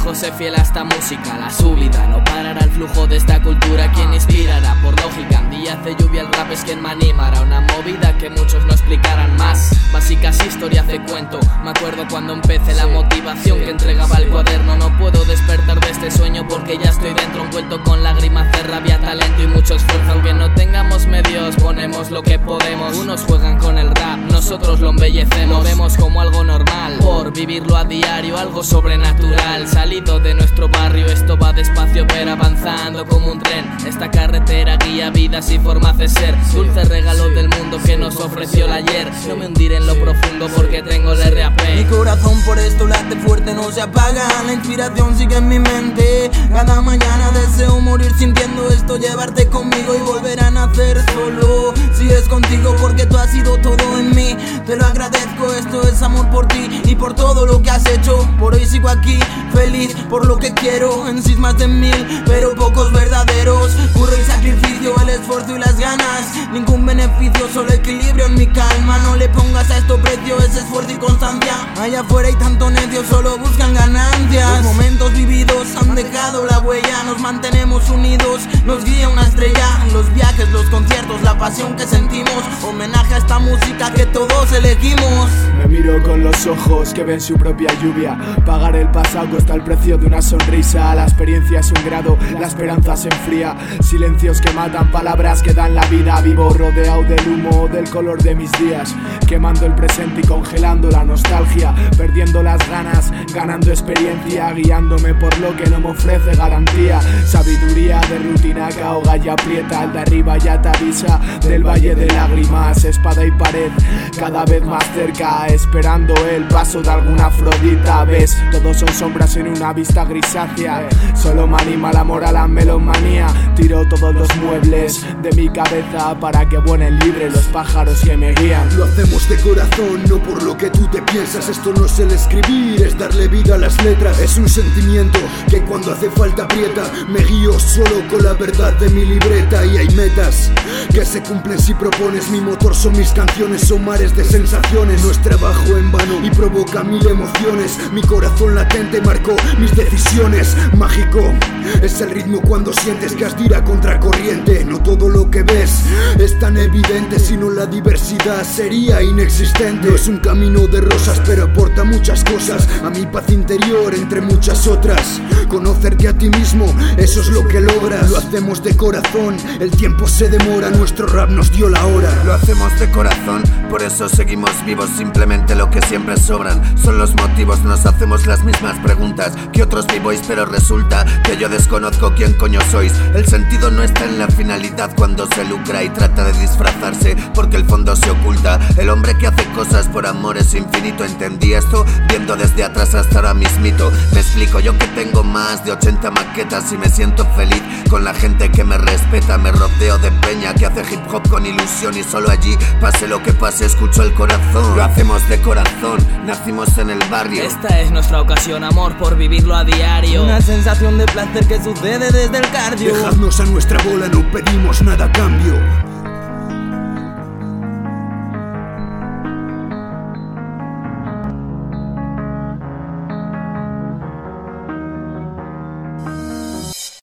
dijo: sé fiel a esta música, la subida no parará el flujo de esta cultura. Quien inspirará por lógica, en días de lluvia el rap es quien me animará. Una movida que muchos no explicarán más, básicas historias de cuento. Me acuerdo cuando empecé la motivación que entregaba el cuaderno. No puedo despertar de este sueño porque ya estoy dentro, envuelto con lágrimas de rabia, talento y mucho esfuerzo. Aunque no tengamos medios, ponemos lo que podemos. Unos juegan con el rap, nosotros lo embellecemos. Lo vemos como algo normal, por vivirlo a diario, algo sobrenatural. Salido de nuestro barrio, esto va despacio pero avanzando como un tren. Esta carretera guía vidas y formas de ser. Dulce regalo del mundo que nos ofreció el ayer. No me hundiré en lo profundo porque tengo el RAP. Mi corazón por esto late fuerte, no se apaga. La inspiración sigue en mi mente. Cada mañana deseo morir sintiendo esto, llevarte conmigo y volver a nacer solo. Si es contigo porque tú has sido todo en mí, te lo agradezco, esto es amor por ti y por todo lo que has hecho. Por hoy sigo aquí, feliz por lo que quiero. En sí más de 1000, pero pocos verdaderos. Curro y sacrificio, el esfuerzo y las ganas. Ningún beneficio, solo equilibrio en mi calma. No le pongas a esto precio, es esfuerzo y constancia. Allá afuera hay tanto necio, solo buscan ganancias. Los momentos vividos han dejado la huella. Nos mantenemos unidos, nos guía una estrella. Los viajes, los conciertos, la pasión que sentimos. Homenaje a esta música que todos elegimos. Me miro con los ojos que ven su propia lluvia. Pagar el pasado cuesta el precio de una sonrisa. La experiencia es un grado, la esperanza se enfría. Silencios que matan, palabras que dan la vida. Vivo rodeado del humo, del color de mis días. Quemando el presente y congelando la nostalgia. Perdiendo las ganas, ganando experiencia. Guiándome por lo que no me ofrece garantía. Sabiduría de rutina que ahoga y aprieta. El de arriba ya te avisa del valle de lágrimas. Espada y pared, cada vez más cerca. Esperando el paso de alguna Afrodita. Ves, todos son sombras en una vista grisácea. Solo me anima el amor a la melomanía. Tiro todos los muebles de mi cabeza para que vuelen libres los pájaros que me guían. Lo hacemos de corazón, no por lo que tú te piensas. Esto no es el escribir, es darle vida a las letras. Es un sentimiento que cuando hace falta aprieta. Me guío solo con la verdad de mi libreta. Y hay metas que se cumplen si propones. Mi motor son mis canciones, son mares de sensaciones. No es trabajo en vano y provoca 1000 emociones. Mi corazón latente marcó mis decisiones. Mágico es el ritmo cuando sientes que has de ir a contracorriente. No todo lo que ves es tan evidente, sino la diversidad sería inexistente. No es un camino de rosas, pero aporta muchas cosas a mi paz interior, entre muchas otras. Conocerte a ti mismo, eso es lo que logras. Lo hacemos de corazón, el tiempo se demora. Nuestro rap nos dio la hora. Lo hacemos de corazón, por eso seguimos vivos. Simplemente lo que siempre sobran son los motivos. Nos hacemos las mismas preguntas que otros vivois, pero resulta que yo desconozco quién coño sois. El sentido no está en la finalidad cuando se lucra y trata de disfrazarse porque el fondo se oculta. El hombre que hace cosas por amor es infinito. Entendí esto viendo desde atrás hasta ahora mismito. Me explico, yo que tengo más de 80 maquetas y me siento feliz con la gente que me respeta. Me rodeo de peña que hace hip hop con ilusión y solo allí, pase lo que pase, escucho el corazón. Lo hacemos de corazón, nacimos en el barrio. Esta es nuestra ocasión, amor por vivirlo a diario. Una sensación de placer que sucede desde el cardio. Dejadnos a nuestra bola, no pedimos nada a cambio.